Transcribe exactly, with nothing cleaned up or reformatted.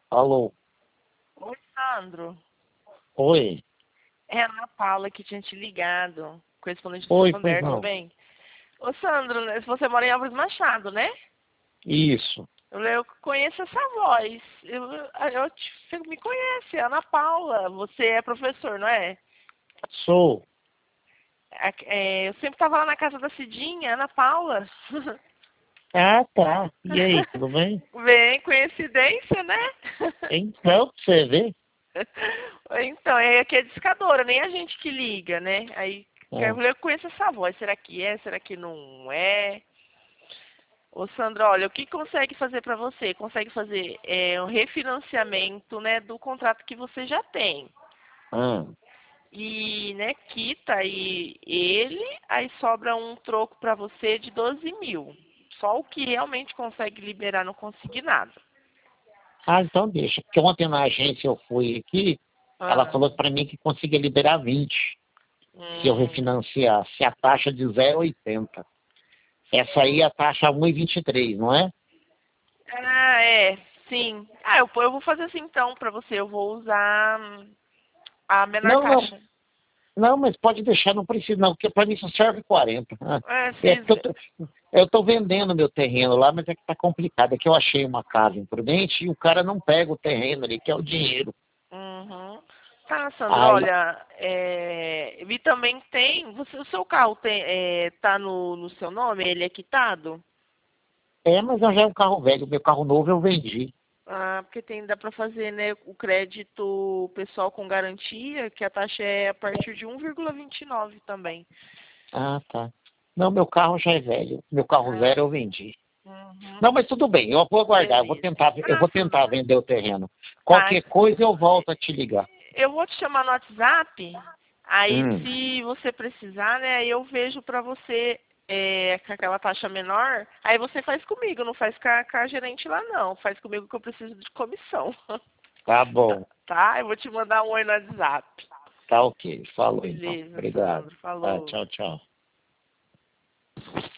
Alô? Oi, Sandro. Oi? É a Ana Paula que tinha te ligado, correspondente do Oi, pois Santander, tudo não. bem? Ô, Sandro, né, você mora em Álvares Machado, né? Isso. Eu, eu conheço essa voz. Eu, eu te, você me conhece, é a Ana Paula. Você é professor, não é? Sou. É, é, eu sempre estava lá na casa da Cidinha, Ana Paula. Ah, tá. E aí, tudo bem? Bem, coincidência, né? Então, pra você ver. Então, é que é discadora, nem a gente que liga, né? Aí É. eu conheço essa voz. Será que é? Será que não é? Ô, Sandra, olha, o que consegue fazer para você? Consegue fazer é, um refinanciamento, né, do contrato que você já tem. Ah, E, né, quita aí ele, aí sobra um troco para você de doze mil. Só o que realmente consegue liberar no consignado. Ah, então deixa. Porque ontem na agência eu fui aqui, ela Ah, falou pra mim que conseguia liberar vinte se eu hum, refinanciasse a taxa de zero vírgula oitenta. Essa aí é a taxa um vírgula vinte e três, não é? ah, é, sim. Ah, eu, eu vou fazer assim então para você. Eu vou usar hum, a menor Não, não. taxa. Não, mas pode deixar, não precisa não, porque para mim só serve quarenta. Ah, É, é vocês... porque eu tô, eu tô vendendo meu terreno lá, mas é que tá complicado. É que eu achei uma casa imprudente e o cara não pega o terreno, ele quer o dinheiro. Uhum. Tá, Sandra, Aí, olha, é, e também tem, você, o seu carro tem, é, tá no, no seu nome, ele é quitado? é, mas já é um carro velho, meu carro novo eu vendi. Ah, porque tem, dá para fazer, né, o crédito pessoal com garantia, que a taxa é a partir de um vírgula vinte e nove também. Ah, tá. Não, meu carro já é velho, meu carro Ah, zero eu vendi. uhum. Não, mas tudo bem, eu vou aguardar, eu vou Beleza. tentar, eu Ah, vou tentar Sandra, vender o terreno. tá. Qualquer coisa eu volto a te ligar. Eu vou te chamar no WhatsApp, aí Hum, se você precisar, né, aí eu vejo pra você é, com aquela taxa menor, aí você faz comigo, não faz com a, com a gerente lá não, faz comigo que eu preciso de comissão. tá bom, Tá? Eu vou te mandar um oi no WhatsApp. tá ok, falou então. Beleza, Obrigado. Sandro, Tá, falou. tchau, tchau.